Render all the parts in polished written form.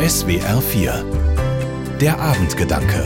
SWR 4 Der Abendgedanke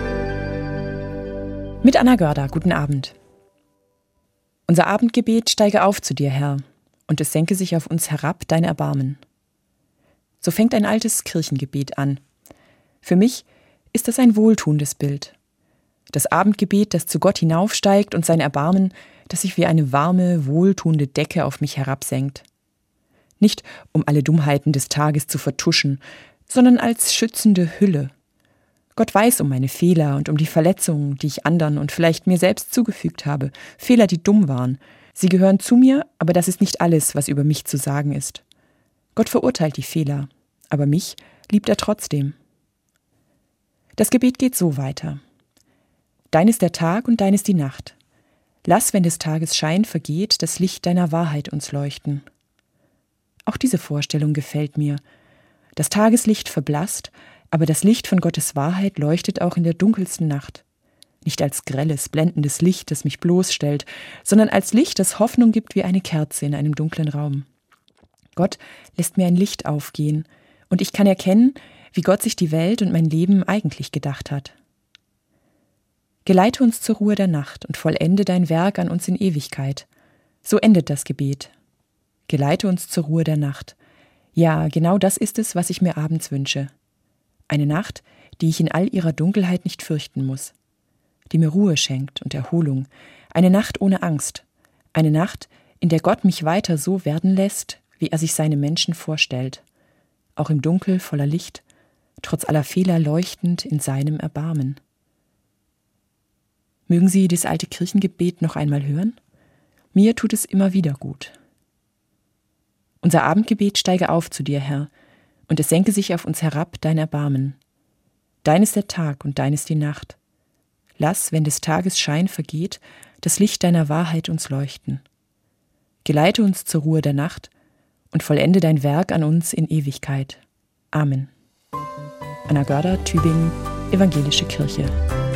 Mit Anna Görder, guten Abend. Unser Abendgebet steige auf zu dir, Herr, und es senke sich auf uns herab, dein Erbarmen. So fängt ein altes Kirchengebet an. Für mich ist das ein wohltuendes Bild. Das Abendgebet, das zu Gott hinaufsteigt, und sein Erbarmen, das sich wie eine warme, wohltuende Decke auf mich herabsenkt. Nicht, um alle Dummheiten des Tages zu vertuschen, sondern als schützende Hülle. Gott weiß um meine Fehler und um die Verletzungen, die ich anderen und vielleicht mir selbst zugefügt habe. Fehler, die dumm waren. Sie gehören zu mir, aber das ist nicht alles, was über mich zu sagen ist. Gott verurteilt die Fehler, aber mich liebt er trotzdem. Das Gebet geht so weiter. Dein ist der Tag und dein ist die Nacht. Lass, wenn des Tages Schein vergeht, das Licht deiner Wahrheit uns leuchten. Auch diese Vorstellung gefällt mir. Das Tageslicht verblasst, aber das Licht von Gottes Wahrheit leuchtet auch in der dunkelsten Nacht. Nicht als grelles, blendendes Licht, das mich bloßstellt, sondern als Licht, das Hoffnung gibt wie eine Kerze in einem dunklen Raum. Gott lässt mir ein Licht aufgehen, und ich kann erkennen, wie Gott sich die Welt und mein Leben eigentlich gedacht hat. Geleite uns zur Ruhe der Nacht und vollende dein Werk an uns in Ewigkeit. So endet das Gebet. Geleite uns zur Ruhe der Nacht. Ja, genau das ist es, was ich mir abends wünsche. Eine Nacht, die ich in all ihrer Dunkelheit nicht fürchten muss. Die mir Ruhe schenkt und Erholung. Eine Nacht ohne Angst. Eine Nacht, in der Gott mich weiter so werden lässt, wie er sich seine Menschen vorstellt. Auch im Dunkel voller Licht, trotz aller Fehler leuchtend in seinem Erbarmen. Mögen Sie das alte Kirchengebet noch einmal hören? Mir tut es immer wieder gut. Unser Abendgebet steige auf zu dir, Herr, und es senke sich auf uns herab, dein Erbarmen. Dein ist der Tag und dein ist die Nacht. Lass, wenn des Tages Schein vergeht, das Licht deiner Wahrheit uns leuchten. Geleite uns zur Ruhe der Nacht und vollende dein Werk an uns in Ewigkeit. Amen. Anna Görder, Tübingen, Evangelische Kirche.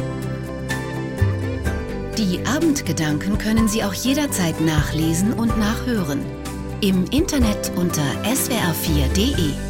Die Abendgedanken können Sie auch jederzeit nachlesen und nachhören. Im Internet unter swr4.de.